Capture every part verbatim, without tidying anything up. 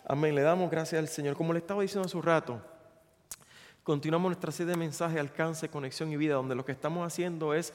Amén. Le damos gracias al Señor. Como le estaba diciendo hace un rato, continuamos nuestra serie de mensajes, alcance, conexión y vida, donde lo que estamos haciendo es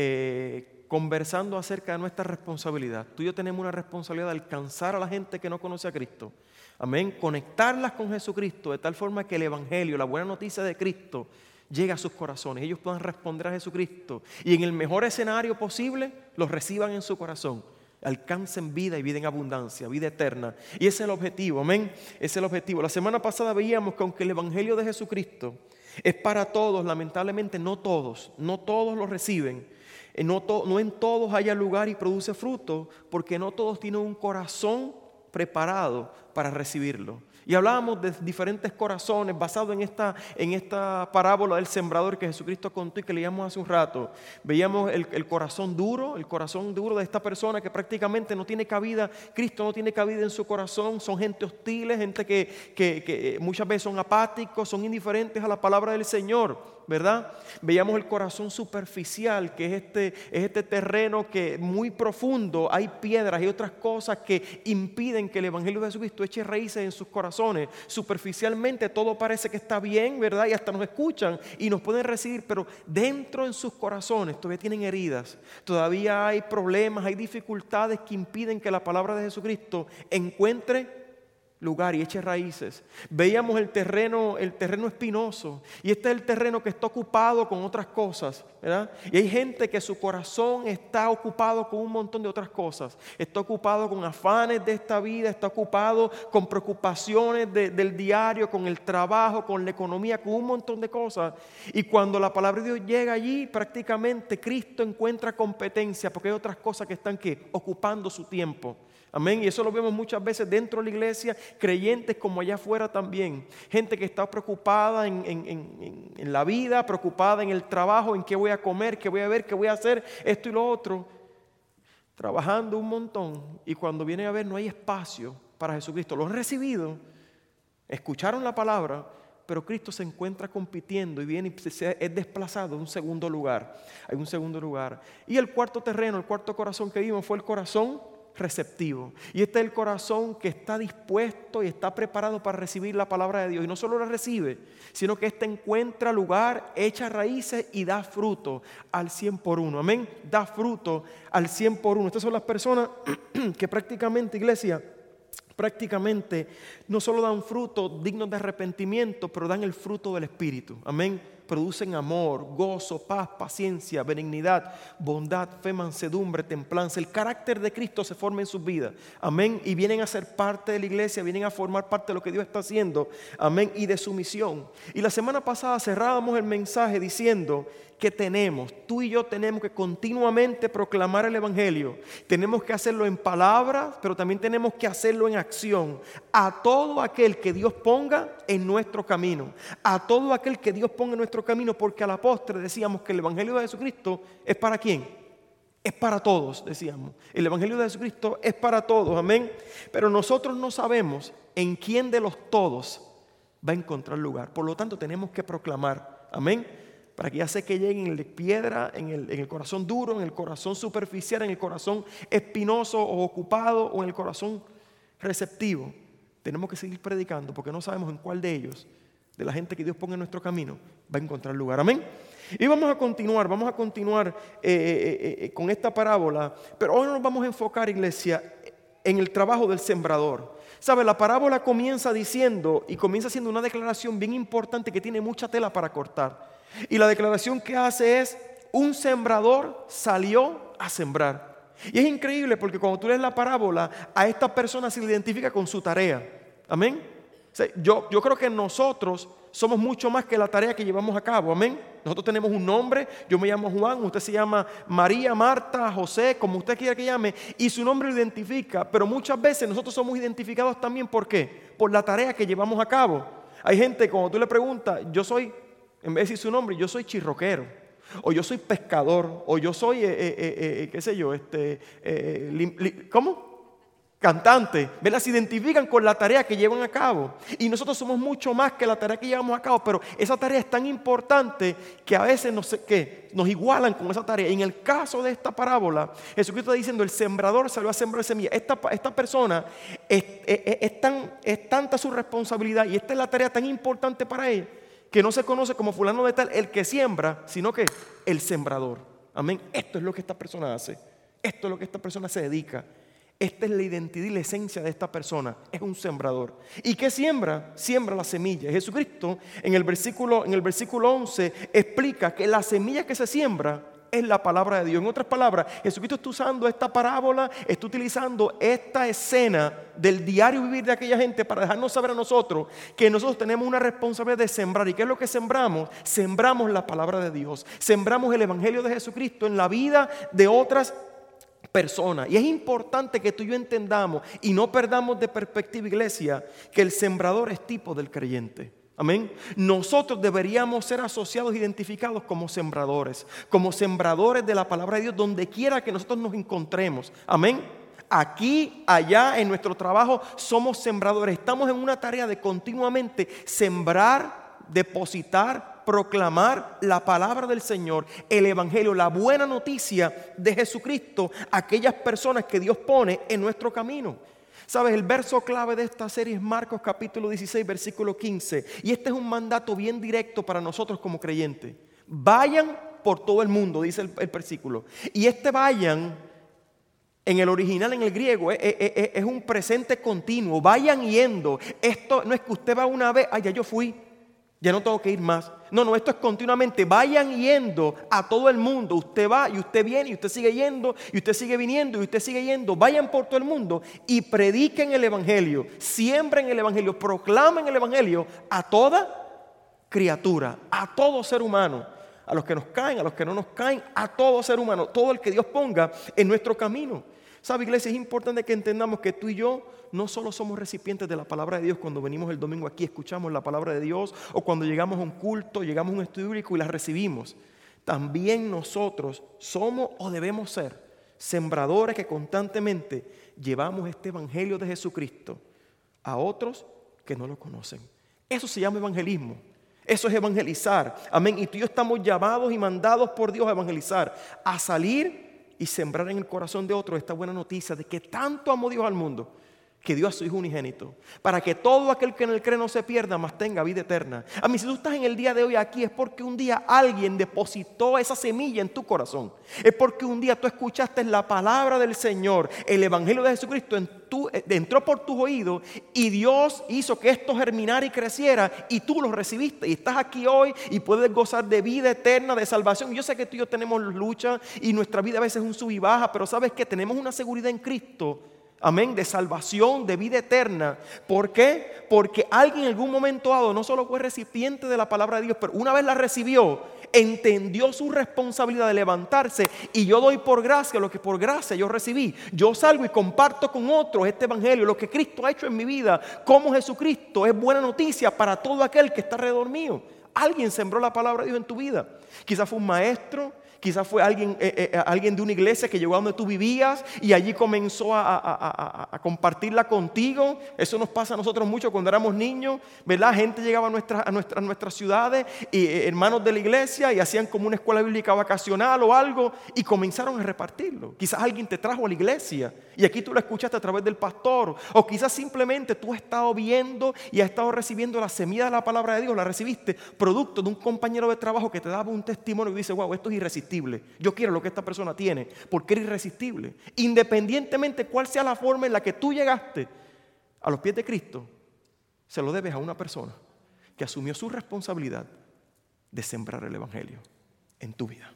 eh, conversando acerca de nuestra responsabilidad. Tú y yo tenemos una responsabilidad de alcanzar a la gente que no conoce a Cristo. Amén. Conectarlas con Jesucristo de tal forma que el Evangelio, la buena noticia de Cristo, llegue a sus corazones. Ellos puedan responder a Jesucristo y en el mejor escenario posible los reciban en su corazón. Alcancen vida y vida en abundancia, vida eterna. Y ese es el objetivo, amén. Ese es el objetivo. La semana pasada veíamos que aunque el Evangelio de Jesucristo es para todos, lamentablemente no todos, no todos lo reciben. No, to, no en todos haya lugar y produce fruto, porque no todos tienen un corazón preparado para recibirlo. Y hablábamos de diferentes corazones basados en esta, en esta parábola del sembrador que Jesucristo contó y que leíamos hace un rato. Veíamos el, el corazón duro, el corazón duro de esta persona que prácticamente no tiene cabida, Cristo no tiene cabida en su corazón, son gente hostiles, gente que, que, que muchas veces son apáticos, son indiferentes a la palabra del Señor, ¿verdad? Veíamos el corazón superficial, que es este, es este terreno que muy profundo, hay piedras y otras cosas que impiden que el Evangelio de Jesucristo eche raíces en sus corazones. Superficialmente todo parece que está bien, ¿verdad? Y hasta nos escuchan y nos pueden recibir, pero dentro en sus corazones todavía tienen heridas, todavía hay problemas, hay dificultades que impiden que la palabra de Jesucristo encuentre lugar y eche raíces. Veíamos el terreno, el terreno espinoso, y este es el terreno que está ocupado con otras cosas, ¿verdad? Y hay gente que su corazón está ocupado con un montón de otras cosas. Está ocupado con afanes de esta vida, está ocupado con preocupaciones de, del diario, con el trabajo, con la economía, con un montón de cosas. Y cuando la palabra de Dios llega allí, prácticamente Cristo encuentra competencia, porque hay otras cosas que están ¿qué? Ocupando su tiempo. Amén, y eso lo vemos muchas veces dentro de la iglesia, creyentes como allá afuera también. Gente que está preocupada en, en, en, en la vida, preocupada en el trabajo, en qué voy a comer, qué voy a ver, qué voy a hacer, esto y lo otro. Trabajando un montón y cuando vienen a ver no hay espacio para Jesucristo. Lo han recibido, escucharon la palabra, pero Cristo se encuentra compitiendo y viene y es desplazado a un segundo lugar. Hay un segundo lugar. Y el cuarto terreno, el cuarto corazón que vimos fue el corazón receptivo. Y este es el corazón que está dispuesto y está preparado para recibir la palabra de Dios. Y no solo la recibe, sino que éste encuentra lugar, echa raíces y da fruto al cien por uno. Amén. Da fruto al cien por uno. Estas son las personas que prácticamente, iglesia, prácticamente no solo dan fruto dignos de arrepentimiento, pero dan el fruto del Espíritu. Amén. Producen amor, gozo, paz, paciencia, benignidad, bondad, fe, mansedumbre, templanza. El carácter de Cristo se forma en sus vidas. Amén. Y vienen a ser parte de la iglesia, vienen a formar parte de lo que Dios está haciendo. Amén. Y de su misión. Y la semana pasada cerrábamos el mensaje diciendo que tenemos, tú y yo tenemos que continuamente proclamar el Evangelio. Tenemos que hacerlo en palabras, pero también tenemos que hacerlo en acción. A todo aquel que Dios ponga en nuestro camino. A todo aquel que Dios ponga en nuestro camino, porque a la postre decíamos que el Evangelio de Jesucristo es para ¿quién? Es para todos, decíamos. El Evangelio de Jesucristo es para todos, amén. Pero nosotros no sabemos en quién de los todos va a encontrar lugar. Por lo tanto, tenemos que proclamar, amén. Para que ya sea que lleguen en el de piedra, en el, en el corazón duro, en el corazón superficial, en el corazón espinoso o ocupado o en el corazón receptivo. Tenemos que seguir predicando porque no sabemos en cuál de ellos, de la gente que Dios ponga en nuestro camino, va a encontrar lugar. Amén. Y vamos a continuar, vamos a continuar eh, eh, eh, con esta parábola. Pero hoy nos vamos a enfocar, iglesia, en el trabajo del sembrador. ¿Sabe? La parábola comienza diciendo y comienza haciendo una declaración bien importante que tiene mucha tela para cortar. Y la declaración que hace es: un sembrador salió a sembrar. Y es increíble porque cuando tú lees la parábola, a esta persona se le identifica con su tarea. Amén. O sea, yo, yo creo que nosotros somos mucho más que la tarea que llevamos a cabo. Amén. Nosotros tenemos un nombre. Yo me llamo Juan, usted se llama María, Marta, José, como usted quiera que llame, y su nombre lo identifica. Pero muchas veces nosotros somos identificados también, ¿por qué? Por la tarea que llevamos a cabo. Hay gente, cuando tú le preguntas, yo soy, en vez de decir su nombre, yo soy chirroquero, o yo soy pescador, o yo soy, eh, eh, eh, qué sé yo, este, eh, li, li, ¿cómo? cantantes, ¿verdad? Se identifican con la tarea que llevan a cabo. Y nosotros somos mucho más que la tarea que llevamos a cabo, pero esa tarea es tan importante que a veces nos, que nos igualan con esa tarea. Y en el caso de esta parábola, Jesucristo está diciendo, el sembrador salió a sembrar semilla. Esta, esta persona, es, es, es, tan, es tanta su responsabilidad y esta es la tarea tan importante para él, que no se conoce como fulano de tal el que siembra, sino que el sembrador. Amén. Esto es lo que esta persona hace. Esto es lo que esta persona se dedica. Esta es la identidad y la esencia de esta persona. Es un sembrador. ¿Y qué siembra? Siembra la semilla. Jesucristo en el versículo, en el versículo once explica que la semilla que se siembra es la palabra de Dios. En otras palabras, Jesucristo está usando esta parábola, está utilizando esta escena del diario vivir de aquella gente para dejarnos saber a nosotros que nosotros tenemos una responsabilidad de sembrar. ¿Y qué es lo que sembramos? Sembramos la palabra de Dios. Sembramos el evangelio de Jesucristo en la vida de otras personas. Y es importante que tú y yo entendamos y no perdamos de perspectiva, iglesia, que el sembrador es tipo del creyente. Amén. Nosotros deberíamos ser asociados, identificados como sembradores, como sembradores de la palabra de Dios donde quiera que nosotros nos encontremos. Amén. Aquí, allá, en nuestro trabajo, somos sembradores. Estamos en una tarea de continuamente sembrar, depositar, proclamar la palabra del Señor, el evangelio, la buena noticia de Jesucristo a aquellas personas que Dios pone en nuestro camino. ¿Sabes? El verso clave de esta serie es Marcos capítulo dieciséis, versículo quince. Y este es un mandato bien directo para nosotros como creyentes. Vayan por todo el mundo, dice el, el versículo. Y este vayan, en el original, en el griego, es, es, es un presente continuo. Vayan yendo. Esto no es que usted va una vez, ay, ya yo fui, ya no tengo que ir más. No, no, esto es continuamente. Vayan yendo a todo el mundo. Usted va y usted viene y usted sigue yendo y usted sigue viniendo y usted sigue yendo. Vayan por todo el mundo y prediquen el evangelio. Siembren el evangelio, proclamen el evangelio a toda criatura, a todo ser humano. A los que nos caen, a los que no nos caen, a todo ser humano. Todo el que Dios ponga en nuestro camino. ¿Sabe, iglesia? Es importante que entendamos que tú y yo no solo somos recipientes de la palabra de Dios cuando venimos el domingo aquí, escuchamos la palabra de Dios, o cuando llegamos a un culto, llegamos a un estudio bíblico y la recibimos. También nosotros somos o debemos ser sembradores que constantemente llevamos este evangelio de Jesucristo a otros que no lo conocen. Eso se llama evangelismo. Eso es evangelizar. Amén. Y tú y yo estamos llamados y mandados por Dios a evangelizar, a salir y sembrar en el corazón de otros esta buena noticia de que tanto amó Dios al mundo que dio a su Hijo unigénito, para que todo aquel que en él cree no se pierda, mas tenga vida eterna. A mí, si tú estás en el día de hoy aquí, es porque un día alguien depositó esa semilla en tu corazón. Es porque un día tú escuchaste la palabra del Señor, el evangelio de Jesucristo en tu, entró por tus oídos y Dios hizo que esto germinara y creciera y tú lo recibiste y estás aquí hoy y puedes gozar de vida eterna, de salvación. Yo sé que tú y yo tenemos lucha y nuestra vida a veces es un sub y baja, pero sabes que tenemos una seguridad en Cristo. Amén, de salvación, de vida eterna. ¿Por qué? Porque alguien en algún momento dado no solo fue recipiente de la palabra de Dios, pero una vez la recibió, entendió su responsabilidad de levantarse. Y yo doy por gracia lo que por gracia yo recibí. Yo salgo y comparto con otros este evangelio, lo que Cristo ha hecho en mi vida, como Jesucristo es buena noticia para todo aquel que está alrededor mío. Alguien sembró la palabra de Dios en tu vida. Quizás fue un maestro. Quizás fue alguien, eh, eh, alguien de una iglesia que llegó a donde tú vivías y allí comenzó a, a, a, a compartirla contigo. Eso nos pasa a nosotros mucho cuando éramos niños, ¿verdad? Gente llegaba a, nuestra, a, nuestra, a nuestras ciudades, y, eh, hermanos de la iglesia, y hacían como una escuela bíblica vacacional o algo y comenzaron a repartirlo. Quizás alguien te trajo a la iglesia y aquí tú lo escuchaste a través del pastor. O quizás simplemente tú has estado viendo y has estado recibiendo la semilla de la palabra de Dios, la recibiste producto de un compañero de trabajo que te daba un testimonio y dice, wow, esto es irresistible. Yo quiero lo que esta persona tiene porque era irresistible. Independientemente cuál sea la forma en la que tú llegaste a los pies de Cristo, se lo debes a una persona que asumió su responsabilidad de sembrar el evangelio en tu vida.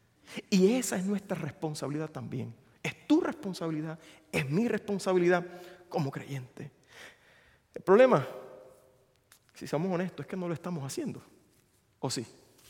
Y esa es nuestra responsabilidad también. Es tu responsabilidad, es mi responsabilidad como creyente. El problema, si somos honestos, es que no lo estamos haciendo. ¿O sí?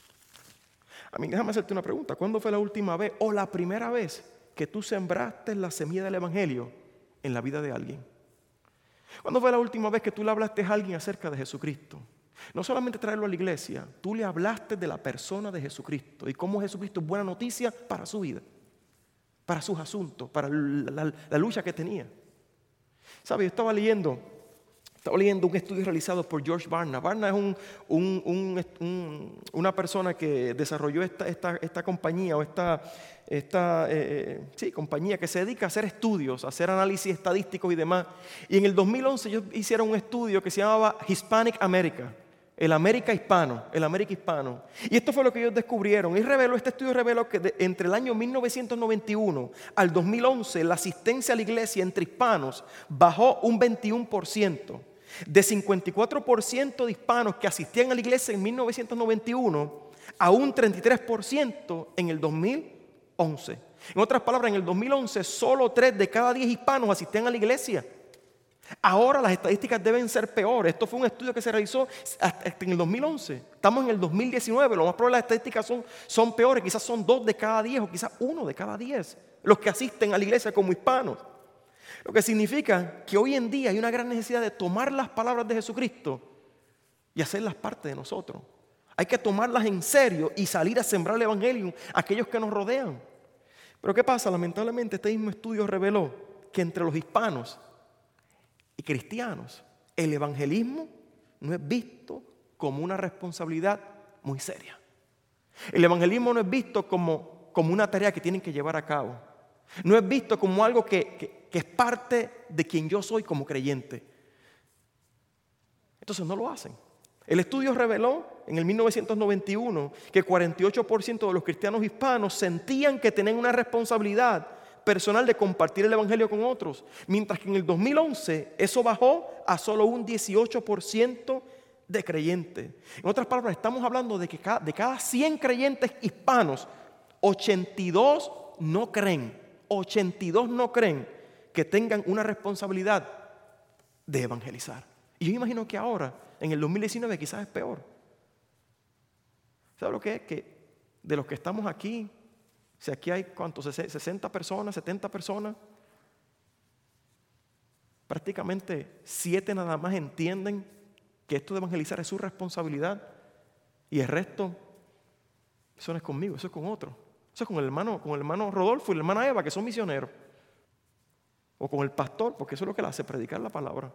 A mí, déjame hacerte una pregunta. ¿Cuándo fue la última vez o la primera vez que tú sembraste la semilla del evangelio en la vida de alguien? ¿Cuándo fue la última vez que tú le hablaste a alguien acerca de Jesucristo? No solamente traerlo a la iglesia, tú le hablaste de la persona de Jesucristo y cómo Jesucristo es buena noticia para su vida, para sus asuntos, para la, la, la lucha que tenía. ¿Sabe? Yo estaba leyendo, estaba leyendo un estudio realizado por George Barna. Barna es un, un, un, un, una persona que desarrolló esta, esta, esta compañía o esta, esta eh, sí, compañía que se dedica a hacer estudios, a hacer análisis estadísticos y demás. Y en el dos mil once ellos hicieron un estudio que se llamaba Hispanic America. El América hispano, el América hispano. Y esto fue lo que ellos descubrieron. Y reveló, este estudio reveló que de, entre el año mil novecientos noventa y uno al dos mil once, la asistencia a la iglesia entre hispanos bajó un veintiuno por ciento. De cincuenta y cuatro por ciento de hispanos que asistían a la iglesia en mil novecientos noventa y uno, a un treinta y tres por ciento en el dos mil once. En otras palabras, en el dos mil once, solo tres de cada diez hispanos asistían a la iglesia. Ahora las estadísticas deben ser peores. Esto fue un estudio que se realizó hasta en el dos mil once. Estamos en el dos mil diecinueve. Lo más probable es que las estadísticas son, son peores. Quizás son dos de cada diez o quizás uno de cada diez los que asisten a la iglesia como hispanos. Lo que significa que hoy en día hay una gran necesidad de tomar las palabras de Jesucristo y hacerlas parte de nosotros. Hay que tomarlas en serio y salir a sembrar el evangelio a aquellos que nos rodean. Pero ¿qué pasa? Lamentablemente este mismo estudio reveló que entre los hispanos y cristianos, el evangelismo no es visto como una responsabilidad muy seria. El evangelismo no es visto como, como una tarea que tienen que llevar a cabo. No es visto como algo que, que, que es parte de quien yo soy como creyente. Entonces no lo hacen. El estudio reveló en el mil novecientos noventa y uno que cuarenta y ocho por ciento de los cristianos hispanos sentían que tenían una responsabilidad personal de compartir el evangelio con otros, mientras que en el dos mil once eso bajó a solo un dieciocho por ciento de creyentes. En otras palabras, estamos hablando de que cada, de cada cien creyentes hispanos, ochenta y dos no creen, ochenta y dos no creen que tengan una responsabilidad de evangelizar. Y yo imagino que ahora, en el dos mil diecinueve, quizás es peor. ¿Sabe lo que es? Que de los que estamos aquí, si aquí hay, ¿cuántos? sesenta personas, setenta personas. Prácticamente siete nada más entienden que esto de evangelizar es su responsabilidad. Y el resto, eso no es conmigo, eso es con otro. Eso es con el hermano, con el hermano Rodolfo y la hermana Eva, que son misioneros. O con el pastor, porque eso es lo que le hace, predicar la palabra.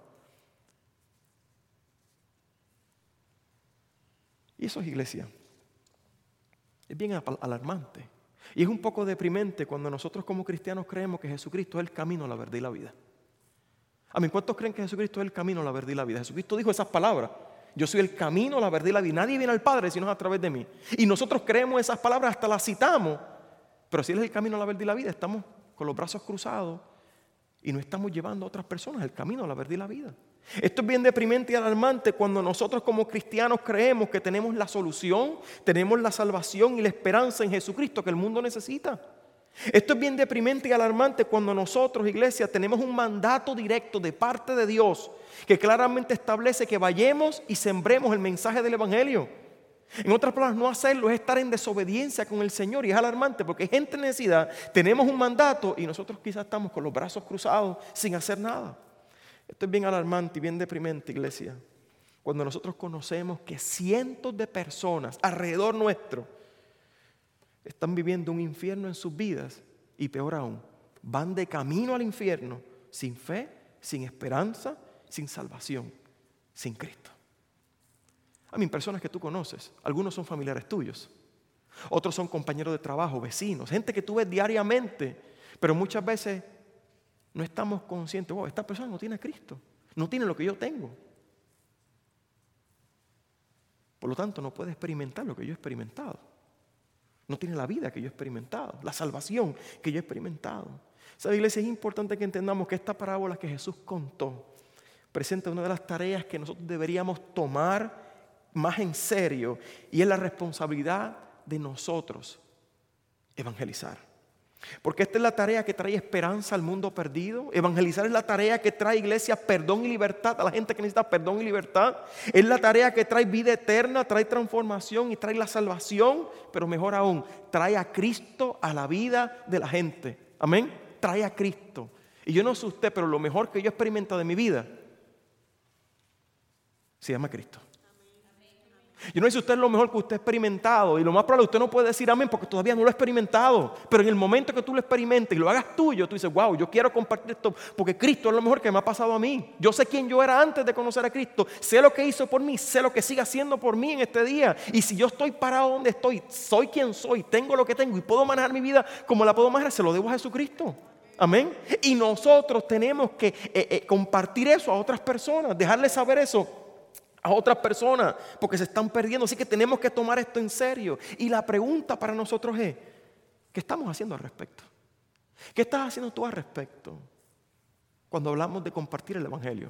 Y eso es iglesia. Es bien alarmante. Y es un poco deprimente cuando nosotros como cristianos creemos que Jesucristo es el camino, la verdad y la vida. A mí, ¿cuántos creen que Jesucristo es el camino, la verdad y la vida? Jesucristo dijo esas palabras. Yo soy el camino, la verdad y la vida. Nadie viene al Padre sino a través de mí. Y nosotros creemos esas palabras, hasta las citamos. Pero si Él es el camino, la verdad y la vida, estamos con los brazos cruzados y no estamos llevando a otras personas el camino, la verdad y la vida. Esto es bien deprimente y alarmante cuando nosotros como cristianos creemos que tenemos la solución, tenemos la salvación y la esperanza en Jesucristo que el mundo necesita. Esto es bien deprimente y alarmante cuando nosotros, iglesia, tenemos un mandato directo de parte de Dios que claramente establece que vayamos y sembremos el mensaje del evangelio. En otras palabras, no hacerlo es estar en desobediencia con el Señor, y es alarmante porque gente en necesidad, tenemos un mandato y nosotros quizás estamos con los brazos cruzados sin hacer nada. Esto es bien alarmante y bien deprimente, iglesia, cuando nosotros conocemos que cientos de personas alrededor nuestro están viviendo un infierno en sus vidas y peor aún, van de camino al infierno sin fe, sin esperanza, sin salvación, sin Cristo. A mí, personas que tú conoces, algunos son familiares tuyos, otros son compañeros de trabajo, vecinos, gente que tú ves diariamente, pero muchas veces no estamos conscientes, oh, esta persona no tiene a Cristo, no tiene lo que yo tengo. Por lo tanto, no puede experimentar lo que yo he experimentado. No tiene la vida que yo he experimentado, la salvación que yo he experimentado. ¿Sabe, iglesia? Es importante que entendamos que esta parábola que Jesús contó presenta una de las tareas que nosotros deberíamos tomar más en serio, y es la responsabilidad de nosotros evangelizar. Porque esta es la tarea que trae esperanza al mundo perdido. Evangelizar es la tarea que trae, iglesia, perdón y libertad a la gente que necesita perdón y libertad. Es la tarea que trae vida eterna, trae transformación y trae la salvación. Pero mejor aún, trae a Cristo a la vida de la gente. Amén. Trae a Cristo. Y yo no sé usted, pero lo mejor que yo he experimentado de mi vida se llama Cristo. Yo no sé si usted es lo mejor que usted ha experimentado, y lo más probable, usted no puede decir amén porque todavía no lo ha experimentado, pero en el momento que tú lo experimentes y lo hagas tuyo, tú dices, wow, yo quiero compartir esto porque Cristo es lo mejor que me ha pasado a mí. Yo sé quién yo era antes de conocer a Cristo, sé lo que hizo por mí, sé lo que sigue haciendo por mí en este día, y si yo estoy parado donde estoy, soy quien soy, tengo lo que tengo y puedo manejar mi vida como la puedo manejar, se lo debo a Jesucristo. Amén. Y nosotros tenemos que eh, eh, compartir eso a otras personas, dejarles saber eso a otras personas, porque se están perdiendo. Así que tenemos que tomar esto en serio. Y la pregunta para nosotros es, ¿qué estamos haciendo al respecto? ¿Qué estás haciendo tú al respecto cuando hablamos de compartir el evangelio?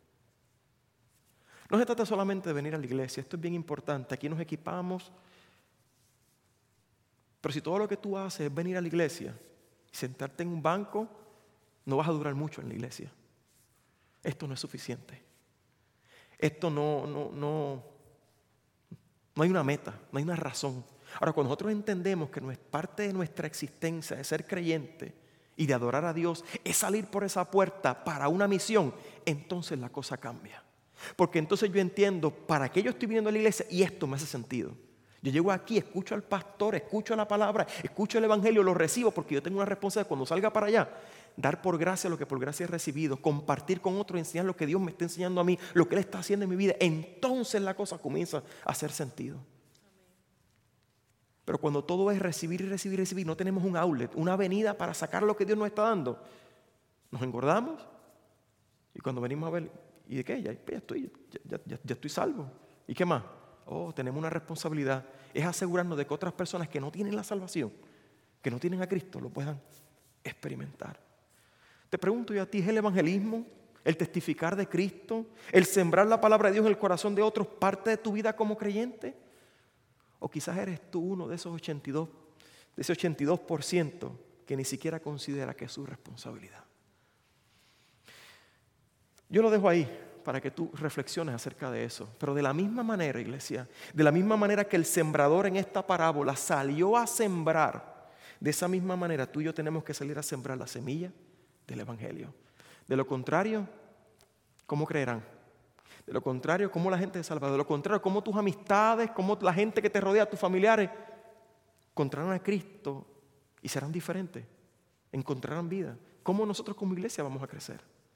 No se trata solamente de venir a la iglesia, esto es bien importante. Aquí nos equipamos, pero si todo lo que tú haces es venir a la iglesia y sentarte en un banco, no vas a durar mucho en la iglesia. Esto no es suficiente. Esto no, no, no, no hay una meta, no hay una razón. Ahora, cuando nosotros entendemos que no es parte de nuestra existencia de ser creyente y de adorar a Dios, es salir por esa puerta para una misión, entonces la cosa cambia. Porque entonces yo entiendo para qué yo estoy viniendo a la iglesia y esto me hace sentido. Yo llego aquí, escucho al pastor, escucho la palabra, escucho el evangelio, lo recibo porque yo tengo una responsabilidad cuando salga para allá. Dar por gracia lo que por gracia he recibido, compartir con otros, enseñar lo que Dios me está enseñando a mí, lo que Él está haciendo en mi vida. Entonces la cosa comienza a hacer sentido. Pero cuando todo es recibir y recibir y recibir, no tenemos un outlet, una avenida para sacar lo que Dios nos está dando. Nos engordamos y cuando venimos a ver, ¿y de qué? Ya, ya, estoy, ya, ya, ya estoy salvo. ¿Y qué más? Oh, tenemos una responsabilidad. Es asegurarnos de que otras personas que no tienen la salvación, que no tienen a Cristo, lo puedan experimentar. Te pregunto yo a ti, ¿es el evangelismo, el testificar de Cristo, el sembrar la palabra de Dios en el corazón de otros parte de tu vida como creyente? ¿O quizás eres tú uno de esos ochenta y dos, de ese ochenta y dos por ciento que ni siquiera considera que es su responsabilidad? Yo lo dejo ahí para que tú reflexiones acerca de eso. Pero de la misma manera, iglesia, de la misma manera que el sembrador en esta parábola salió a sembrar, de esa misma manera tú y yo tenemos que salir a sembrar la semilla del evangelio. De lo contrario, ¿cómo creerán? De lo contrario, ¿cómo la gente es salvada? De lo contrario, ¿cómo tus amistades, cómo la gente que te rodea, tus familiares, encontrarán a Cristo y serán diferentes? Encontrarán vida. ¿Cómo nosotros como iglesia vamos a crecer?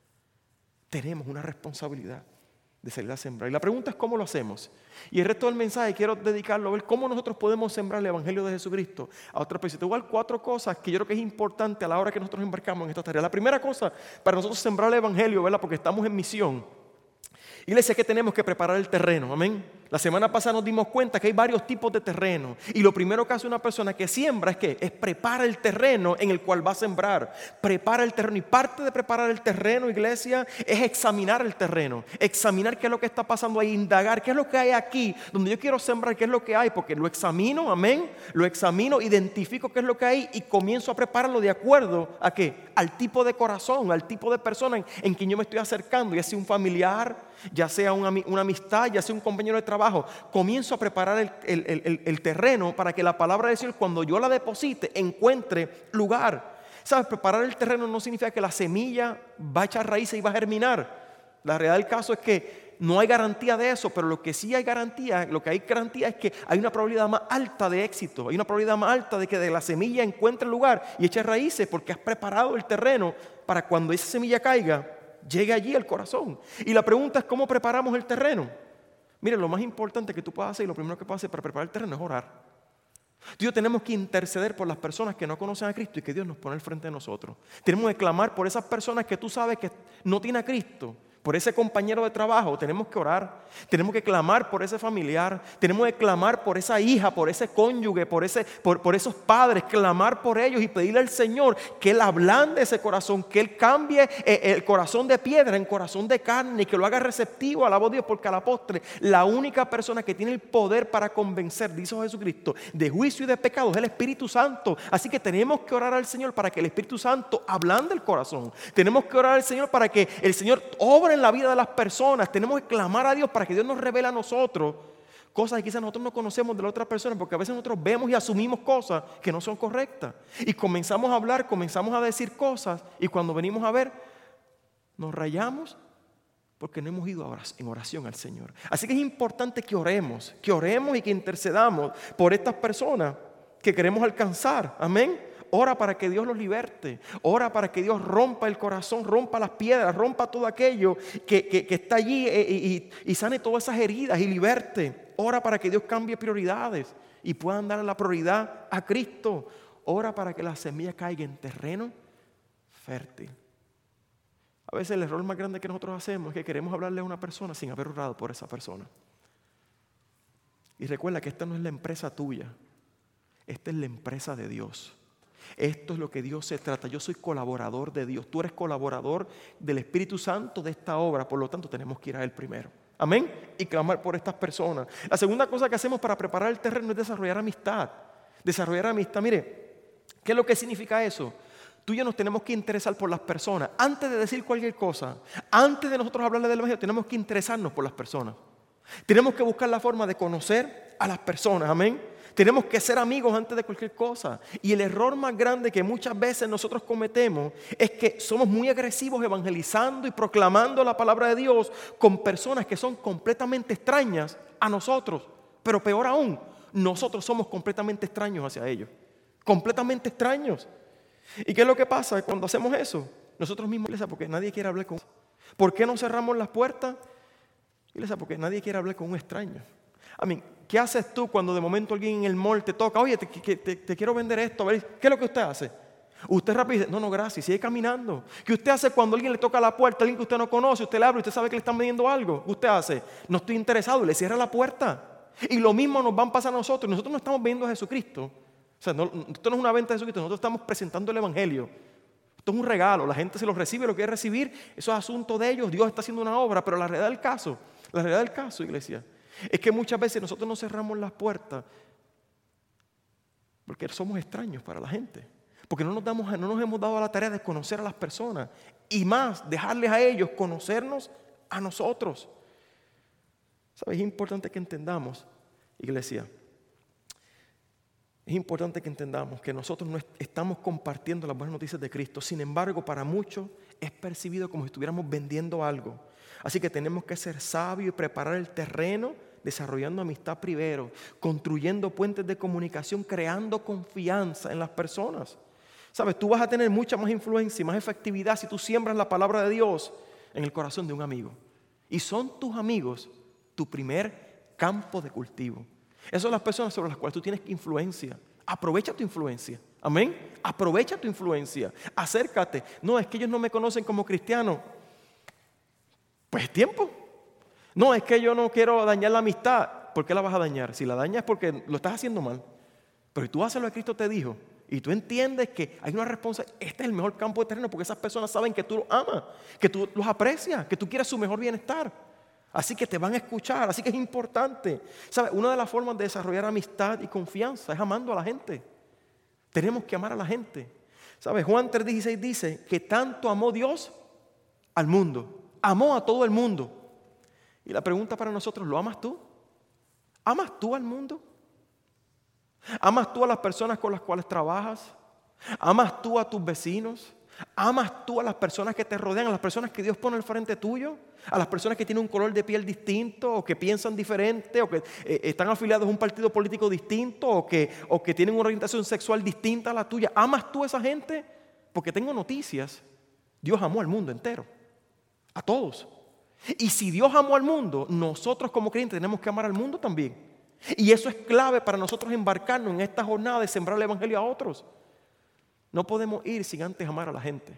Tenemos una responsabilidad de salir a sembrar. Y la pregunta es cómo lo hacemos. Y el resto del mensaje quiero dedicarlo a ver cómo nosotros podemos sembrar el evangelio de Jesucristo a otra persona. Te voy a dar cuatro cosas que yo creo que es importante a la hora que nosotros embarcamos en esta tarea. La primera cosa para nosotros sembrar el evangelio, ¿verdad? Porque estamos en misión. Iglesia, que tenemos que preparar el terreno, amén. La semana pasada nos dimos cuenta que hay varios tipos de terreno. Y lo primero que hace una persona que siembra es que es prepara el terreno en el cual va a sembrar. Prepara el terreno. Y parte de preparar el terreno, iglesia, es examinar el terreno. Examinar qué es lo que está pasando ahí. Indagar qué es lo que hay aquí, donde yo quiero sembrar, qué es lo que hay. Porque lo examino, amén. Lo examino, identifico qué es lo que hay y comienzo a prepararlo de acuerdo a qué. Al tipo de corazón, al tipo de persona en, en quien yo me estoy acercando. Ya sea un familiar, ya sea una, una amistad, ya sea un compañero de trabajo. Comienzo a preparar el, el, el, el terreno para que la palabra de Dios, cuando yo la deposite, encuentre lugar. ¿Sabes? Preparar el terreno no significa que la semilla va a echar raíces y va a germinar. La realidad del caso es que no hay garantía de eso, pero lo que sí hay garantía, lo que hay garantía es que hay una probabilidad más alta de éxito, hay una probabilidad más alta de que de la semilla encuentre lugar y eche raíces porque has preparado el terreno para cuando esa semilla caiga, llegue allí al corazón. Y la pregunta es ¿cómo preparamos el terreno? Mire, lo más importante que tú puedas hacer y lo primero que puedas hacer para preparar el terreno es orar. Dios, tenemos que interceder por las personas que no conocen a Cristo y que Dios nos pone al frente de nosotros. Tenemos que clamar por esas personas que tú sabes que no tienen a Cristo. Por ese compañero de trabajo tenemos que orar, tenemos que clamar por ese familiar, tenemos que clamar por esa hija, por ese cónyuge, por, ese, por, por esos padres, clamar por ellos y pedirle al Señor que Él ablande ese corazón, que Él cambie el corazón de piedra en corazón de carne y que lo haga receptivo a la voz de Dios, porque a la postre la única persona que tiene el poder para convencer, dice Jesucristo, de juicio y de pecado es el Espíritu Santo. Así que tenemos que orar al Señor para que el Espíritu Santo ablande el corazón. Tenemos que orar al Señor para que el Señor obre en la vida de las personas. Tenemos que clamar a Dios para que Dios nos revele a nosotros cosas que quizás nosotros no conocemos de la otra persona, porque a veces nosotros vemos y asumimos cosas que no son correctas y comenzamos a hablar, comenzamos a decir cosas y cuando venimos a ver nos rayamos Porque no hemos ido en oración al Señor. Así que es importante que oremos, que oremos y que intercedamos por estas personas que queremos alcanzar. Amén. Ora para que Dios los liberte. Ora para que Dios rompa el corazón, rompa las piedras, rompa todo aquello que, que, que está allí y, y, y sane todas esas heridas y liberte. Ora para que Dios cambie prioridades y puedan dar la prioridad a Cristo. Ora para que la semilla caiga en terreno fértil. A veces el error más grande que nosotros hacemos es que queremos hablarle a una persona sin haber orado por esa persona. Y recuerda que esta no es la empresa tuya, esta es la empresa de Dios. Esto es lo que Dios se trata. Yo soy colaborador de Dios, tú eres colaborador del Espíritu Santo de esta obra, por lo tanto tenemos que ir a Él primero. Amén. Y clamar por estas personas. La segunda cosa que hacemos para preparar el terreno es desarrollar amistad. Desarrollar amistad, mire, ¿qué es lo que significa eso? Tú y yo nos tenemos que interesar por las personas. Antes de decir cualquier cosa, antes de nosotros hablarle del Evangelio, tenemos que interesarnos por las personas. Tenemos que buscar la forma de conocer a las personas, amén. Tenemos que ser amigos antes de cualquier cosa. Y el error más grande que muchas veces nosotros cometemos es que somos muy agresivos evangelizando y proclamando la palabra de Dios con personas que son completamente extrañas a nosotros. Pero peor aún, nosotros somos completamente extraños hacia ellos. Completamente extraños. ¿Y qué es lo que pasa cuando hacemos eso? Nosotros mismos, iglesia, porque nadie quiere hablar con... ¿Por qué no cerramos las puertas? Iglesia, porque nadie quiere hablar con un extraño. A mí, ¿qué haces tú cuando de momento alguien en el mall te toca? Oye, te, te, te, te quiero vender esto. A ver, ¿qué es lo que usted hace? Usted rápido dice, no, no, gracias, sigue caminando. ¿Qué usted hace cuando alguien le toca la puerta, alguien que usted no conoce, usted le abre y usted sabe que le están vendiendo algo? ¿Qué usted hace? No estoy interesado, y le cierra la puerta. Y lo mismo nos va a pasar a nosotros. Nosotros no estamos vendiendo a Jesucristo. O sea, no, esto no es una venta de Jesucristo, nosotros estamos presentando el Evangelio. Esto es un regalo, la gente se lo recibe, lo quiere recibir, eso es asunto de ellos, Dios está haciendo una obra, pero la realidad del caso, la realidad del caso, iglesia, es que muchas veces nosotros no cerramos las puertas porque somos extraños para la gente, porque no nos, damos, no nos hemos dado a la tarea de conocer a las personas y más, dejarles a ellos conocernos a nosotros. ¿Sabes? Es importante que entendamos, iglesia, es importante que entendamos que nosotros no estamos compartiendo las buenas noticias de Cristo. Sin embargo, para muchos es percibido como si estuviéramos vendiendo algo. Así que tenemos que ser sabios y preparar el terreno, desarrollando amistad primero, construyendo puentes de comunicación, creando confianza en las personas. ¿Sabes? Tú vas a tener mucha más influencia y más efectividad si tú siembras la palabra de Dios en el corazón de un amigo. Y son tus amigos tu primer campo de cultivo. Esas son las personas sobre las cuales tú tienes influencia. Aprovecha tu influencia. Amén. Aprovecha tu influencia. Acércate. No, es que ellos no me conocen como cristiano. Pues es tiempo. No, es que yo no quiero dañar la amistad. ¿Por qué la vas a dañar? Si la dañas es porque lo estás haciendo mal. Pero si tú haces lo que Cristo te dijo y tú entiendes que hay una responsabilidad, este es el mejor campo de terreno porque esas personas saben que tú los amas, que tú los aprecias, que tú quieres su mejor bienestar. Así que te van a escuchar, así que es importante. ¿Sabes? Una de las formas de desarrollar amistad y confianza es amando a la gente. Tenemos que amar a la gente. ¿Sabes? Juan tres dieciséis dice que tanto amó Dios al mundo. Amó a todo el mundo. Y la pregunta para nosotros, ¿lo amas tú? ¿Amas tú al mundo? ¿Amas tú a las personas con las cuales trabajas? ¿Amas tú a tus vecinos? ¿Amas tú a las personas que te rodean, a las personas que Dios pone al frente tuyo? ¿A las personas que tienen un color de piel distinto o que piensan diferente o que eh, están afiliados a un partido político distinto o que, o que tienen una orientación sexual distinta a la tuya? ¿Amas tú a esa gente? Porque tengo noticias. Dios amó al mundo entero, a todos. Y si Dios amó al mundo, nosotros como creyentes tenemos que amar al mundo también. Y eso es clave para nosotros embarcarnos en esta jornada de sembrar el evangelio a otros. No podemos ir sin antes amar a la gente.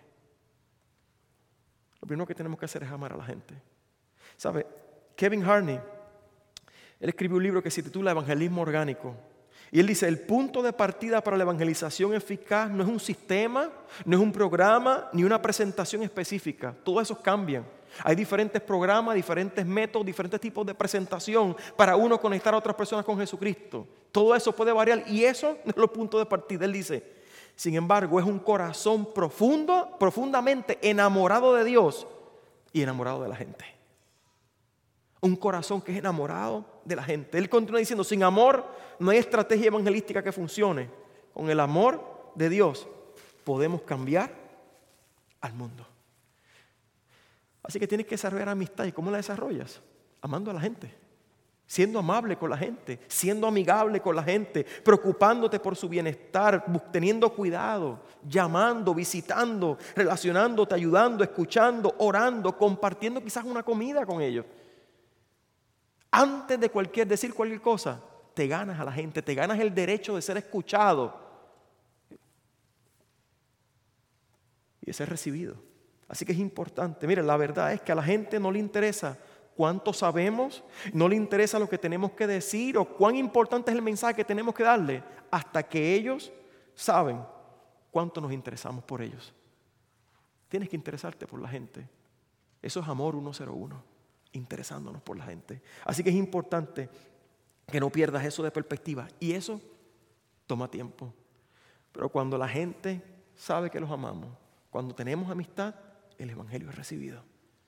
Lo primero que tenemos que hacer es amar a la gente. ¿Sabe? Kevin Harney, él escribió un libro que se titula Evangelismo Orgánico. Y él dice, el punto de partida para la evangelización eficaz no es un sistema, no es un programa, ni una presentación específica. Todos esos cambian. Hay diferentes programas, diferentes métodos, diferentes tipos de presentación para uno conectar a otras personas con Jesucristo. Todo eso puede variar y eso no es el punto de partida. Él dice, sin embargo, es un corazón profundo, profundamente enamorado de Dios y enamorado de la gente. Un corazón que es enamorado de la gente. Él continúa diciendo, sin amor no hay estrategia evangelística que funcione. Con el amor de Dios podemos cambiar al mundo. Así que tienes que desarrollar amistad. ¿Y cómo la desarrollas? Amando a la gente, siendo amable con la gente, siendo amigable con la gente, preocupándote por su bienestar, teniendo cuidado, llamando, visitando, relacionándote, ayudando, escuchando, orando, compartiendo quizás una comida con ellos. Antes de cualquier, decir cualquier cosa, te ganas a la gente, te ganas el derecho de ser escuchado y de ser recibido. Así que es importante. Mira, la verdad es que a la gente no le interesa cuánto sabemos, no le interesa lo que tenemos que decir o cuán importante es el mensaje que tenemos que darle, hasta que ellos saben cuánto nos interesamos por ellos. Tienes que interesarte por la gente. Eso es amor ciento uno, interesándonos por la gente. Así que es importante que no pierdas eso de perspectiva. Y eso toma tiempo. Pero cuando la gente sabe que los amamos, cuando tenemos amistad, el evangelio es recibido.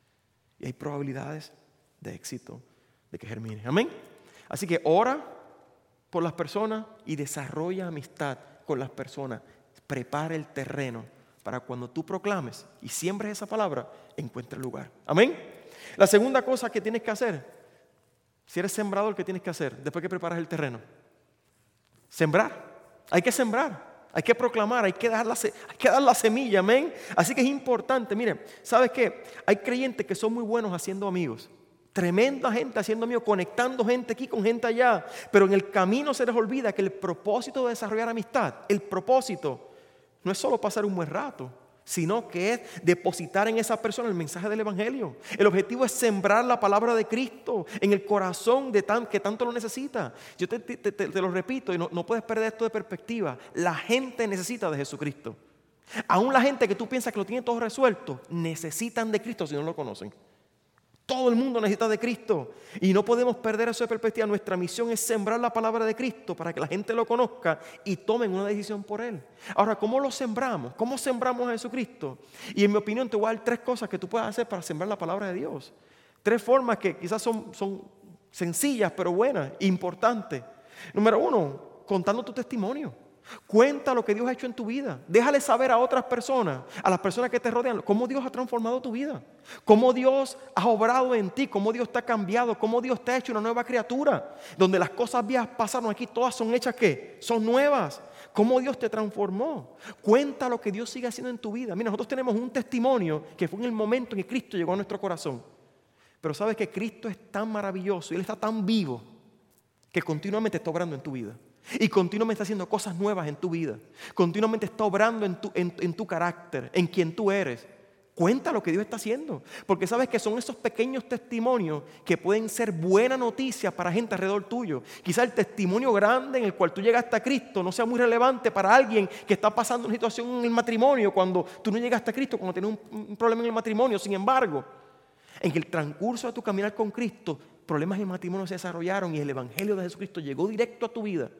Y hay probabilidades de éxito, de que germine. Amén. Así que ora por las personas y desarrolla amistad con las personas. Prepara el terreno para cuando tú proclames y siembres esa palabra, encuentre lugar. Amén. La segunda cosa que tienes que hacer, si eres sembrador, ¿qué tienes que hacer después que preparas el terreno? Sembrar. Hay que sembrar. Hay que proclamar, hay que, dar la, hay que dar la semilla, amén. Así que es importante, miren, ¿sabes qué? Hay creyentes que son muy buenos haciendo amigos. Tremenda gente haciendo amigos, conectando gente aquí con gente allá. Pero en el camino se les olvida que el propósito de desarrollar amistad, el propósito, no es solo pasar un buen rato, sino que es depositar en esa persona el mensaje del evangelio. El objetivo es sembrar la palabra de Cristo en el corazón de tan, que tanto lo necesita. Yo te, te, te, te lo repito y no, no puedes perder esto de perspectiva. La gente necesita de Jesucristo. Aún la gente que tú piensas que lo tiene todo resuelto, necesitan de Cristo si no lo conocen. Todo el mundo necesita de Cristo y no podemos perder eso de perspectiva. Nuestra misión es sembrar la palabra de Cristo para que la gente lo conozca y tomen una decisión por Él. Ahora, ¿cómo lo sembramos? ¿Cómo sembramos a Jesucristo? Y en mi opinión te voy a dar tres cosas que tú puedes hacer para sembrar la palabra de Dios. Tres formas que quizás son, son sencillas pero buenas, importantes. Número uno, contando tu testimonio. Cuenta lo que Dios ha hecho en tu vida. Déjale saber a otras personas, a las personas que te rodean, cómo Dios ha transformado tu vida. Cómo Dios ha obrado en ti, cómo Dios te ha cambiado, cómo Dios te ha hecho una nueva criatura. Donde las cosas viejas pasaron, aquí todas son hechas ¿qué? Son nuevas. Cómo Dios te transformó. Cuenta lo que Dios sigue haciendo en tu vida. Mira, nosotros tenemos un testimonio que fue en el momento en que Cristo llegó a nuestro corazón. Pero sabes que Cristo es tan maravilloso y Él está tan vivo que continuamente está obrando en tu vida. Y continuamente está haciendo cosas nuevas en tu vida. Continuamente está obrando en tu, en, en tu carácter, en quien tú eres. Cuenta lo que Dios está haciendo. Porque sabes que son esos pequeños testimonios que pueden ser buena noticia para gente alrededor tuyo. Quizá el testimonio grande en el cual tú llegaste a Cristo no sea muy relevante para alguien que está pasando una situación en el matrimonio cuando tú no llegaste a Cristo, cuando tienes un, un problema en el matrimonio. Sin embargo, en el transcurso de tu caminar con Cristo, problemas en el matrimonio se desarrollaron y el evangelio de Jesucristo llegó directo a tu vida.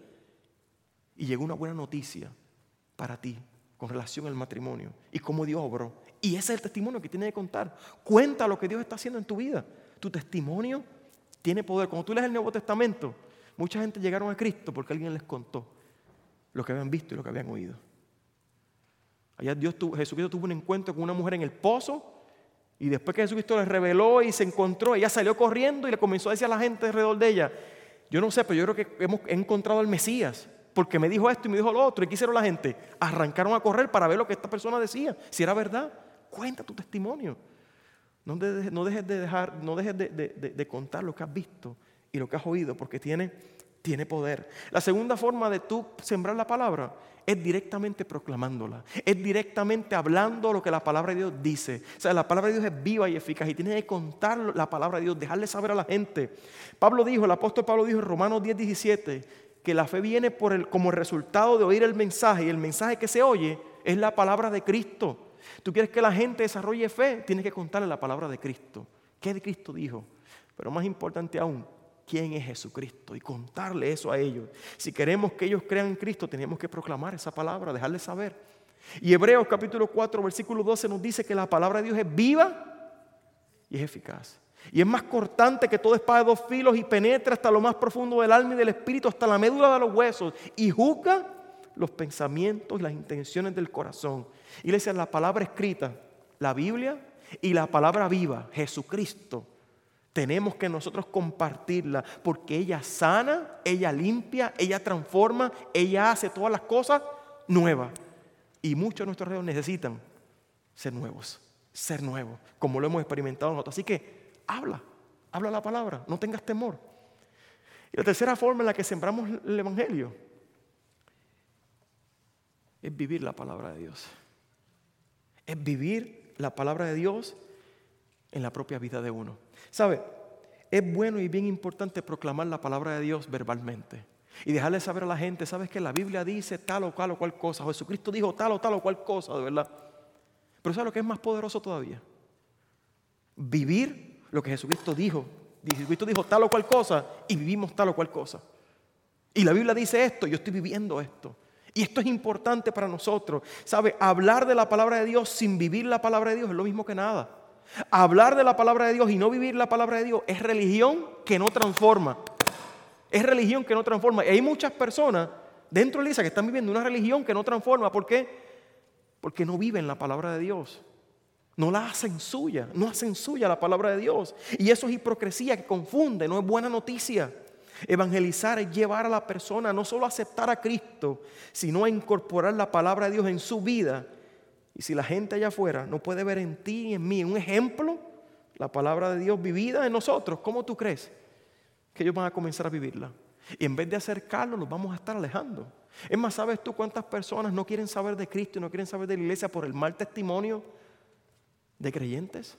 Y llegó una buena noticia para ti con relación al matrimonio y cómo Dios obró. Y ese es el testimonio que tienes que contar. Cuenta lo que Dios está haciendo en tu vida. Tu testimonio tiene poder. Cuando tú lees el Nuevo Testamento, mucha gente llegaron a Cristo porque alguien les contó lo que habían visto y lo que habían oído. Allá Dios tuvo, Jesucristo tuvo un encuentro con una mujer en el pozo y después que Jesucristo les reveló y se encontró, ella salió corriendo y le comenzó a decir a la gente alrededor de ella, yo no sé, pero yo creo que hemos encontrado al Mesías. Porque me dijo esto y me dijo lo otro. ¿Y qué hicieron la gente? Arrancaron a correr para ver lo que esta persona decía. Si era verdad, cuenta tu testimonio. No dejes, no dejes de dejar, no dejes de, de, de, de contar lo que has visto y lo que has oído, porque tiene, tiene poder. La segunda forma de tú sembrar la palabra es directamente proclamándola. Es directamente hablando lo que la palabra de Dios dice. O sea, la palabra de Dios es viva y eficaz y tienes que contar la palabra de Dios, dejarle saber a la gente. Pablo dijo, el apóstol Pablo dijo en Romanos diez, diecisiete, que la fe viene por el, como resultado de oír el mensaje, y el mensaje que se oye es la palabra de Cristo. Tú quieres que la gente desarrolle fe, tienes que contarle la palabra de Cristo. ¿Qué de Cristo dijo? Pero más importante aún, ¿quién es Jesucristo? Y contarle eso a ellos. Si queremos que ellos crean en Cristo, tenemos que proclamar esa palabra, dejarles saber. Y Hebreos capítulo cuatro, versículo doce nos dice que la palabra de Dios es viva y es eficaz. Y es más cortante que toda espada de dos filos y penetra hasta lo más profundo del alma y del espíritu, hasta la médula de los huesos, y juzga los pensamientos y las intenciones del corazón. Iglesia, la palabra escrita, la Biblia, y la palabra viva, Jesucristo, tenemos que nosotros compartirla porque ella sana, ella limpia, ella transforma, ella hace todas las cosas nuevas. Y muchos de nuestros alrededor necesitan ser nuevos, ser nuevos, como lo hemos experimentado nosotros. Así que habla, habla la palabra, no tengas temor. Y la tercera forma en la que sembramos el evangelio es vivir la palabra de Dios. Es vivir la palabra de Dios en la propia vida de uno. ¿Sabe? Es bueno y bien importante proclamar la palabra de Dios verbalmente y dejarle saber a la gente, ¿sabes que la Biblia dice tal o cual o cual cosa? Jesucristo dijo tal o tal o cual cosa, de verdad. Pero ¿sabe lo que es más poderoso todavía? Vivir lo que Jesucristo dijo. Jesucristo dijo tal o cual cosa y vivimos tal o cual cosa. Y la Biblia dice esto, yo estoy viviendo esto. Y esto es importante para nosotros. ¿Sabe? Hablar de la palabra de Dios sin vivir la palabra de Dios es lo mismo que nada. Hablar de la palabra de Dios y no vivir la palabra de Dios es religión que no transforma. Es religión que no transforma. Y hay muchas personas dentro de la iglesia que están viviendo una religión que no transforma. ¿Por qué? Porque no viven la palabra de Dios. No la hacen suya. No hacen suya la palabra de Dios. Y eso es hipocresía que confunde. No es buena noticia. Evangelizar es llevar a la persona no solo a aceptar a Cristo, sino a incorporar la palabra de Dios en su vida. Y si la gente allá afuera no puede ver en ti y en mí un ejemplo, la palabra de Dios vivida en nosotros, ¿cómo tú crees que ellos van a comenzar a vivirla? Y en vez de acercarlos, los vamos a estar alejando. Es más, ¿sabes tú cuántas personas no quieren saber de Cristo y no quieren saber de la iglesia por el mal testimonio de creyentes?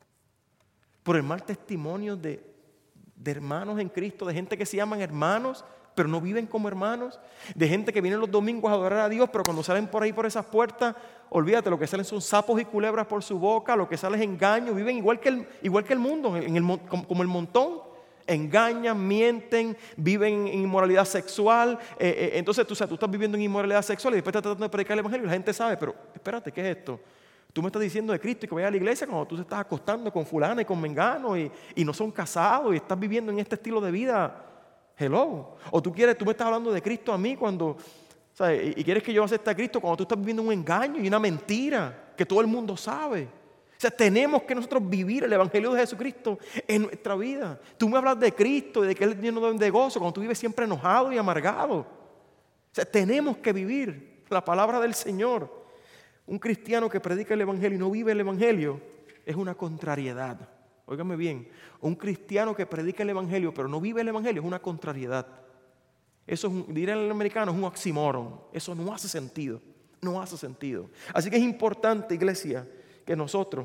Por el mal testimonio de, de hermanos en Cristo, de gente que se llaman hermanos, pero no viven como hermanos, de gente que viene los domingos a adorar a Dios, pero cuando salen por ahí por esas puertas, olvídate, lo que salen son sapos y culebras por su boca, lo que sale es engaño, viven igual que el, igual que el mundo, en el, como, como el montón, engañan, mienten, viven en inmoralidad sexual, eh, eh, entonces tú, o sea, tú estás viviendo en inmoralidad sexual y después estás tratando de predicar el evangelio y la gente sabe, pero espérate, ¿qué es esto? Tú me estás diciendo de Cristo y que vaya a la iglesia cuando tú te estás acostando con fulana y con mengano y, y no son casados y estás viviendo en este estilo de vida. Hello. O tú quieres, tú me estás hablando de Cristo a mí cuando, ¿sabes? Y quieres que yo acepte a Cristo cuando tú estás viviendo un engaño y una mentira que todo el mundo sabe. O sea, tenemos que nosotros vivir el evangelio de Jesucristo en nuestra vida. Tú me hablas de Cristo y de que Él es lleno de gozo cuando tú vives siempre enojado y amargado. O sea, tenemos que vivir la palabra del Señor. Un cristiano que predica el evangelio y no vive el evangelio es una contrariedad. Óigame bien, un cristiano que predica el evangelio pero no vive el evangelio es una contrariedad. Eso, es, dirá el americano, es un oxímoron. Eso no hace sentido, no hace sentido. Así que es importante, iglesia, que nosotros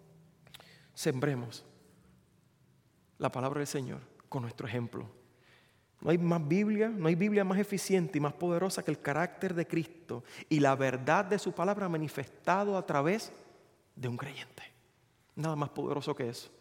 sembremos la palabra del Señor con nuestro ejemplo. No hay más Biblia, no hay Biblia más eficiente y más poderosa que el carácter de Cristo y la verdad de su palabra manifestado a través de un creyente. Nada más poderoso que eso.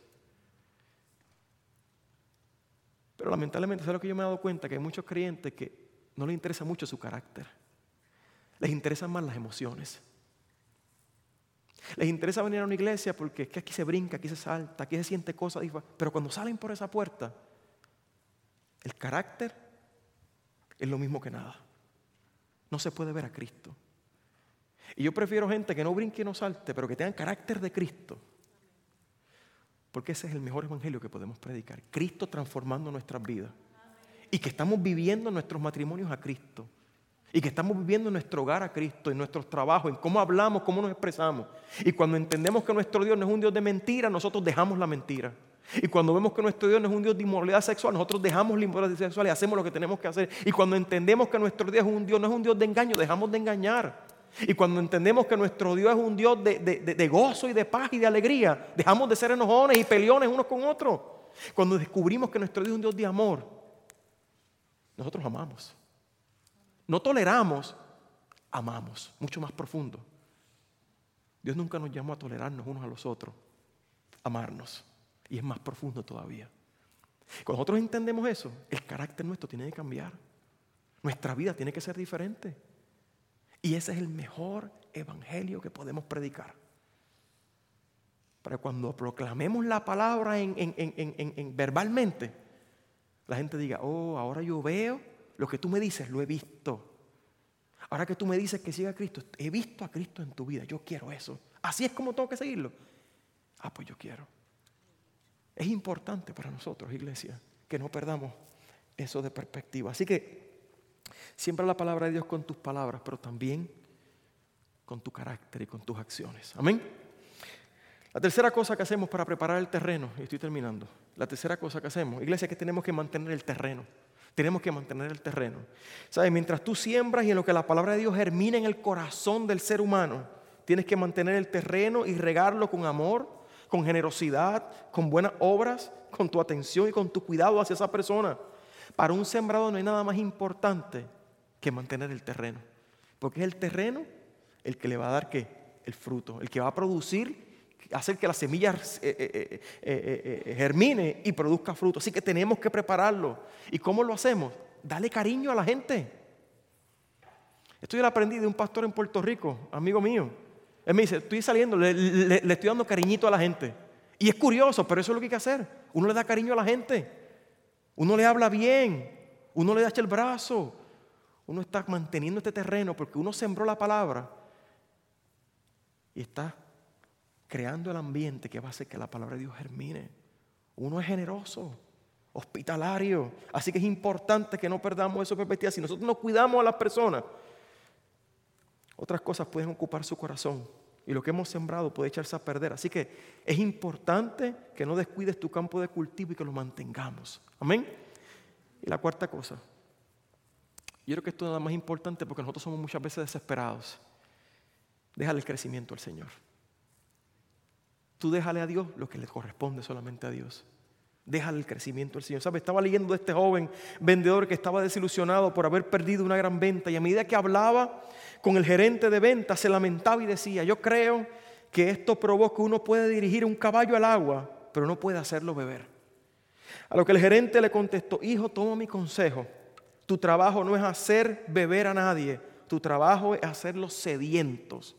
Pero lamentablemente, ¿sabes lo que yo me he dado cuenta? Que hay muchos creyentes que no les interesa mucho su carácter. Les interesan más las emociones. Les interesa venir a una iglesia porque es que aquí se brinca, aquí se salta, aquí se siente cosas. Pero cuando salen por esa puerta, el carácter es lo mismo que nada. No se puede ver a Cristo. Y yo prefiero gente que no brinque y no salte, pero que tenga carácter de Cristo. Porque ese es el mejor evangelio que podemos predicar. Cristo transformando nuestras vidas. Y que estamos viviendo nuestros matrimonios a Cristo. Y que estamos viviendo en nuestro hogar a Cristo, en nuestros trabajos, en cómo hablamos, cómo nos expresamos. Y cuando entendemos que nuestro Dios no es un Dios de mentira, nosotros dejamos la mentira. Y cuando vemos que nuestro Dios no es un Dios de inmoralidad sexual, nosotros dejamos la inmoralidad sexual y hacemos lo que tenemos que hacer. Y cuando entendemos que nuestro Dios es un Dios, no es un Dios de engaño, dejamos de engañar. Y cuando entendemos que nuestro Dios es un Dios de, de, de, de gozo y de paz y de alegría, dejamos de ser enojones y peleones unos con otros. Cuando descubrimos que nuestro Dios es un Dios de amor, nosotros amamos. No toleramos, amamos, mucho más profundo. Dios nunca nos llamó a tolerarnos unos a los otros, amarnos. Y es más profundo todavía. Cuando nosotros entendemos eso, el carácter nuestro tiene que cambiar. Nuestra vida tiene que ser diferente. Y ese es el mejor evangelio que podemos predicar. Para cuando proclamemos la palabra en, en, en, en, en, verbalmente, la gente diga, oh, ahora yo veo lo que tú me dices, lo he visto. Ahora que tú me dices que siga a Cristo, he visto a Cristo en tu vida, yo quiero eso. Así es como tengo que seguirlo. Ah, pues yo quiero. Es importante para nosotros, iglesia, que no perdamos eso de perspectiva. Así que siembra la palabra de Dios con tus palabras, pero también con tu carácter y con tus acciones. Amén. La tercera cosa que hacemos para preparar el terreno, y estoy terminando, la tercera cosa que hacemos, iglesia, es que tenemos que mantener el terreno. Tenemos que mantener el terreno. ¿Sabes? Mientras tú siembras y en lo que la palabra de Dios germina en el corazón del ser humano, tienes que mantener el terreno y regarlo con amor, con generosidad, con buenas obras, con tu atención y con tu cuidado hacia esa persona. Para un sembrador no hay nada más importante que mantener el terreno. Porque es el terreno el que le va a dar ¿qué? El fruto, el que va a producir, hacer que la semilla eh, eh, eh, eh, germine y produzca fruto. Así que tenemos que prepararlo. ¿Y cómo lo hacemos? Dale cariño a la gente. Esto yo lo aprendí de un pastor en Puerto Rico, amigo mío. Él me dice, estoy saliendo, le, le, le estoy dando cariñito a la gente. Y es curioso, pero eso es lo que hay que hacer. Uno le da cariño a la gente. Uno le habla bien. Uno le da el brazo. Uno está manteniendo este terreno porque uno sembró la palabra y está creando el ambiente que va a hacer que la palabra de Dios germine. Uno es generoso, hospitalario. Así que es importante que no perdamos eso de perspectiva. Si nosotros no cuidamos a las personas, otras cosas pueden ocupar su corazón y lo que hemos sembrado puede echarse a perder. Así que es importante que no descuides tu campo de cultivo y que lo mantengamos. Amén. Y la cuarta cosa, yo creo que esto es lo más importante porque nosotros somos muchas veces desesperados. Déjale el crecimiento al Señor. Tú déjale a Dios lo que le corresponde solamente a Dios. Déjale el crecimiento al Señor. ¿Sabes? Estaba leyendo de este joven vendedor que estaba desilusionado por haber perdido una gran venta. Y a medida que hablaba con el gerente de ventas, se lamentaba y decía, yo creo que esto probó que uno puede dirigir un caballo al agua, pero no puede hacerlo beber. A lo que el gerente le contestó, hijo, toma mi consejo. Tu trabajo no es hacer beber a nadie. Tu trabajo es hacerlos sedientos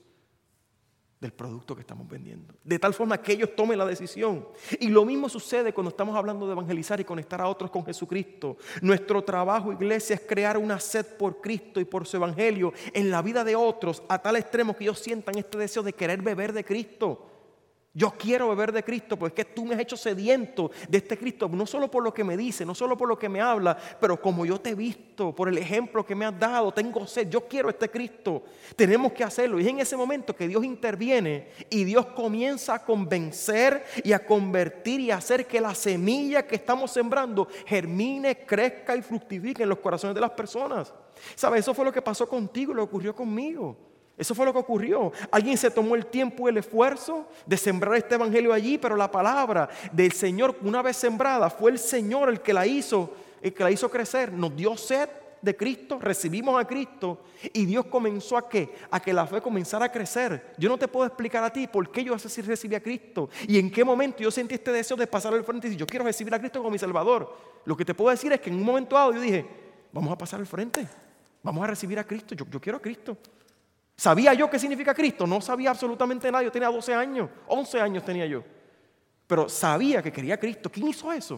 del producto que estamos vendiendo. De tal forma que ellos tomen la decisión. Y lo mismo sucede cuando estamos hablando de evangelizar y conectar a otros con Jesucristo. Nuestro trabajo, iglesia, es crear una sed por Cristo y por su evangelio en la vida de otros a tal extremo que ellos sientan este deseo de querer beber de Cristo. Yo quiero beber de Cristo porque es que tú me has hecho sediento de este Cristo, no solo por lo que me dice, no solo por lo que me habla, pero como yo te he visto, por el ejemplo que me has dado, tengo sed, yo quiero este Cristo. Tenemos que hacerlo y es en ese momento que Dios interviene y Dios comienza a convencer y a convertir y a hacer que la semilla que estamos sembrando germine, crezca y fructifique en los corazones de las personas. ¿Sabes? Eso fue lo que pasó contigo y lo que ocurrió conmigo. Eso fue lo que ocurrió. Alguien se tomó el tiempo y el esfuerzo de sembrar este evangelio allí, pero la palabra del Señor, una vez sembrada, fue el Señor el que la hizo, el que la hizo crecer. Nos dio sed de Cristo, recibimos a Cristo y Dios comenzó a ¿qué? A que la fe comenzara a crecer. Yo no te puedo explicar a ti por qué yo así recibí a Cristo y en qué momento yo sentí este deseo de pasar al frente y decir, yo quiero recibir a Cristo como mi Salvador. Lo que te puedo decir es que en un momento dado yo dije, vamos a pasar al frente, vamos a recibir a Cristo, yo, yo quiero a Cristo. ¿Sabía yo qué significa Cristo? No sabía absolutamente nada. Yo tenía doce años, once años tenía yo. Pero sabía que quería a Cristo. ¿Quién hizo eso?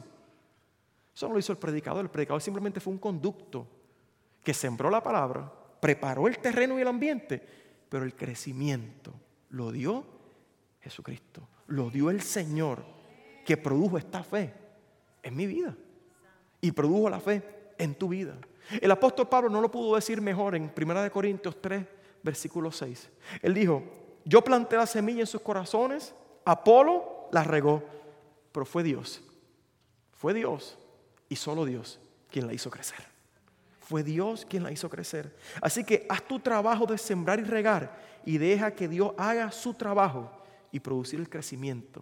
Eso no lo hizo el predicador. El predicador simplemente fue un conducto que sembró la palabra, preparó el terreno y el ambiente, pero el crecimiento lo dio Jesucristo. Lo dio el Señor que produjo esta fe en mi vida y produjo la fe en tu vida. El apóstol Pablo no lo pudo decir mejor en primera de Corintios tres, versículo seis. Él dijo, yo planté la semilla en sus corazones, Apolo la regó, pero fue Dios, fue Dios y solo Dios quien la hizo crecer. Fue Dios quien la hizo crecer. Así que haz tu trabajo de sembrar y regar y deja que Dios haga su trabajo y producir el crecimiento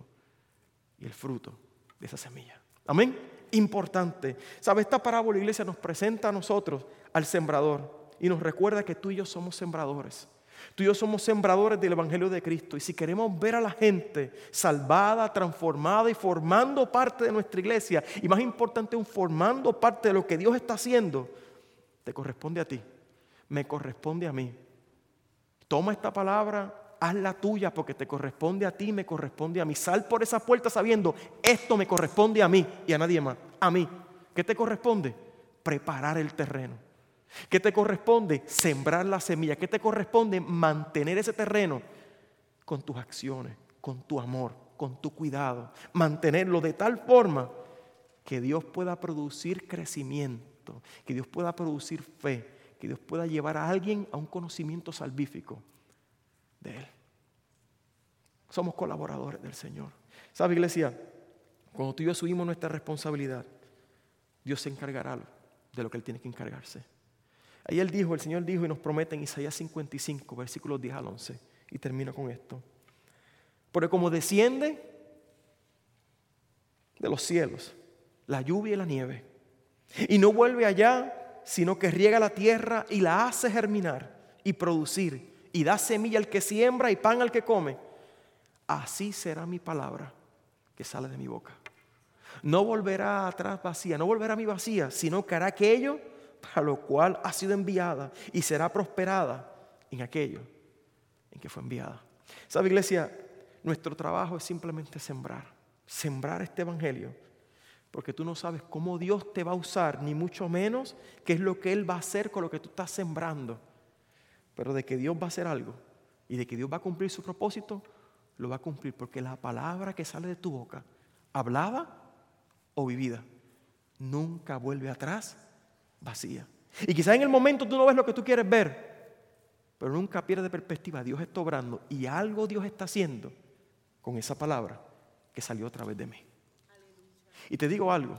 y el fruto de esa semilla. Amén. Importante. ¿Sabe? Esta parábola, iglesia, nos presenta a nosotros al sembrador. Y nos recuerda que tú y yo somos sembradores. Tú y yo somos sembradores del Evangelio de Cristo. Y si queremos ver a la gente salvada, transformada y formando parte de nuestra iglesia, y más importante aún, formando parte de lo que Dios está haciendo, te corresponde a ti, me corresponde a mí. Toma esta palabra, hazla tuya porque te corresponde a ti, me corresponde a mí. Sal por esa puerta sabiendo, esto me corresponde a mí y a nadie más. A mí. ¿Qué te corresponde? Preparar el terreno. ¿Qué te corresponde? Sembrar la semilla. ¿Qué te corresponde? Mantener ese terreno con tus acciones, con tu amor, con tu cuidado, mantenerlo de tal forma que Dios pueda producir crecimiento, que Dios pueda producir fe, que Dios pueda llevar a alguien a un conocimiento salvífico de Él. Somos colaboradores del Señor. ¿Sabe, iglesia? Cuando tú y yo asumimos nuestra responsabilidad, Dios se encargará de lo que Él tiene que encargarse. Ahí Él dijo, el Señor dijo y nos promete en Isaías cincuenta y cinco, versículos diez al once. Y termino con esto. Porque como desciende de los cielos la lluvia y la nieve, y no vuelve allá, sino que riega la tierra y la hace germinar y producir, y da semilla al que siembra y pan al que come, así será mi palabra que sale de mi boca. No volverá atrás vacía, no volverá a mí vacía, sino que hará aquello para lo cual ha sido enviada y será prosperada en aquello en que fue enviada. ¿Sabe, iglesia? Nuestro trabajo es simplemente sembrar, sembrar este evangelio, porque tú no sabes cómo Dios te va a usar, ni mucho menos qué es lo que Él va a hacer con lo que tú estás sembrando. Pero de que Dios va a hacer algo y de que Dios va a cumplir su propósito, lo va a cumplir, porque la palabra que sale de tu boca, hablada o vivida, nunca vuelve atrás vacía. Y quizás en el momento tú no ves lo que tú quieres ver, pero nunca pierdes de perspectiva. Dios está obrando y algo Dios está haciendo con esa palabra que salió a través de mí. Y te digo algo,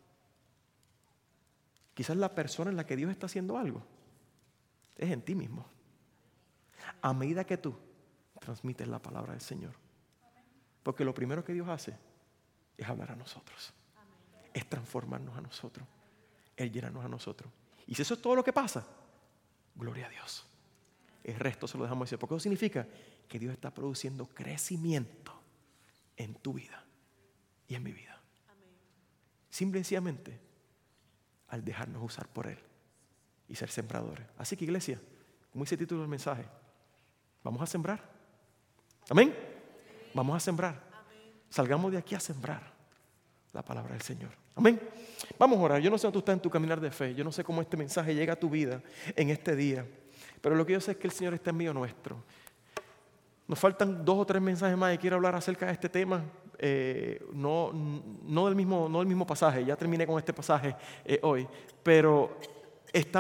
quizás la persona en la que Dios está haciendo algo es en ti mismo. A medida que tú transmites la palabra del Señor. Porque lo primero que Dios hace es hablar a nosotros. Es transformarnos a nosotros. Es llenarnos a nosotros. Y si eso es todo lo que pasa, gloria a Dios. El resto se lo dejamos decir. Porque eso significa que Dios está produciendo crecimiento en tu vida y en mi vida. Simple y sencillamente al dejarnos usar por Él y ser sembradores. Así que, iglesia, como dice el título del mensaje, vamos a sembrar. Amén. Vamos a sembrar. Salgamos de aquí a sembrar la palabra del Señor. Amén. Vamos a orar. Yo no sé dónde tú estás en tu caminar de fe. Yo no sé cómo este mensaje llega a tu vida en este día. Pero lo que yo sé es que el Señor está en medio nuestro. Nos faltan dos o tres mensajes más y quiero hablar acerca de este tema. Eh, no, no, del mismo, no del mismo pasaje. Ya terminé con este pasaje eh, hoy. Pero está